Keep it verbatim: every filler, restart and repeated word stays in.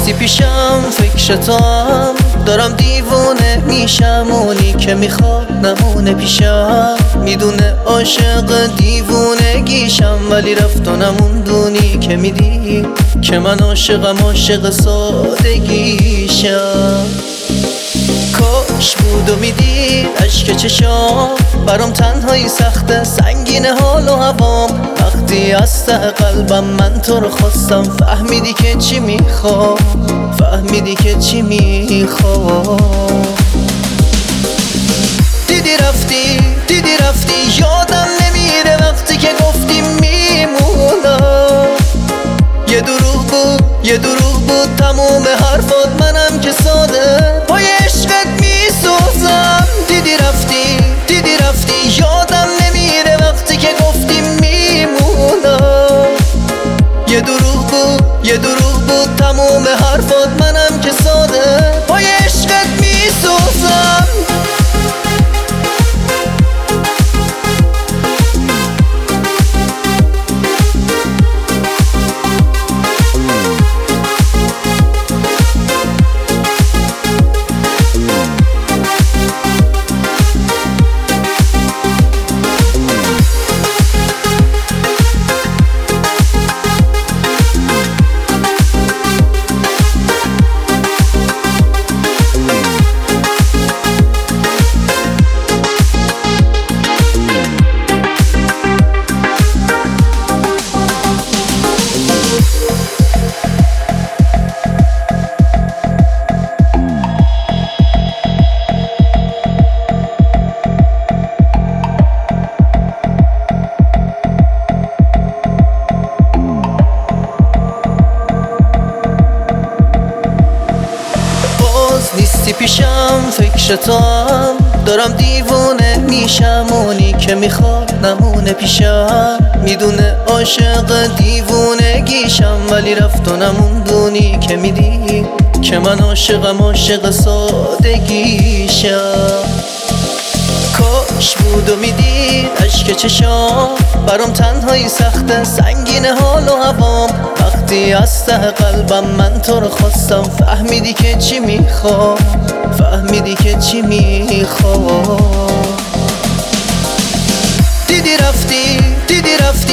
نیستی پیشم فکر تو هم دارم دیوونه میشم. اونی که میخواد نمونه پیشم میدونه عاشق دیوونگیشم، ولی رفت و نموندونی که میدی که من عاشقم عاشق سادگیشم. کاش بود و میدید عشق چشام برام تنهایی سخته سنگین حال و هوام. وقتی از ته قلبم من تو رو خواستم فهمیدی که چی میخوام، فهمیدی که چی میخوام. دیدی رفتی دیدی رفتی یادم نمیره وقتی که گفتی میمونم. یه دروغ بود یه دروغ بود تموم حرفات، منم که ساده پای عشقت میسوزم. دیدی رفتی دیدی رفتی یادم نمیره وقتی که گفتی میمونم. یه دروغ بود یه دروغ بود تموم حرفات، منم که ساده پای عشقت میسوزم. نیستی پیشم فکر تو هم دارم دیوونه میشم. اونی که میخواد نمونه پیشم میدونه عاشق دیوونگیشم، ولی رفت و نموندونی که میدی که من عاشقم عاشق سادگیشم. کاش بود و میدید عشق چشام برام تنهایی سخته سنگین حال و هوام. وقتی از ته قلبم من تو رو خواستم فهمیدی که چی میخوام، فهمیدی که چی میخوام. دیدی رفتی دیدی رفتی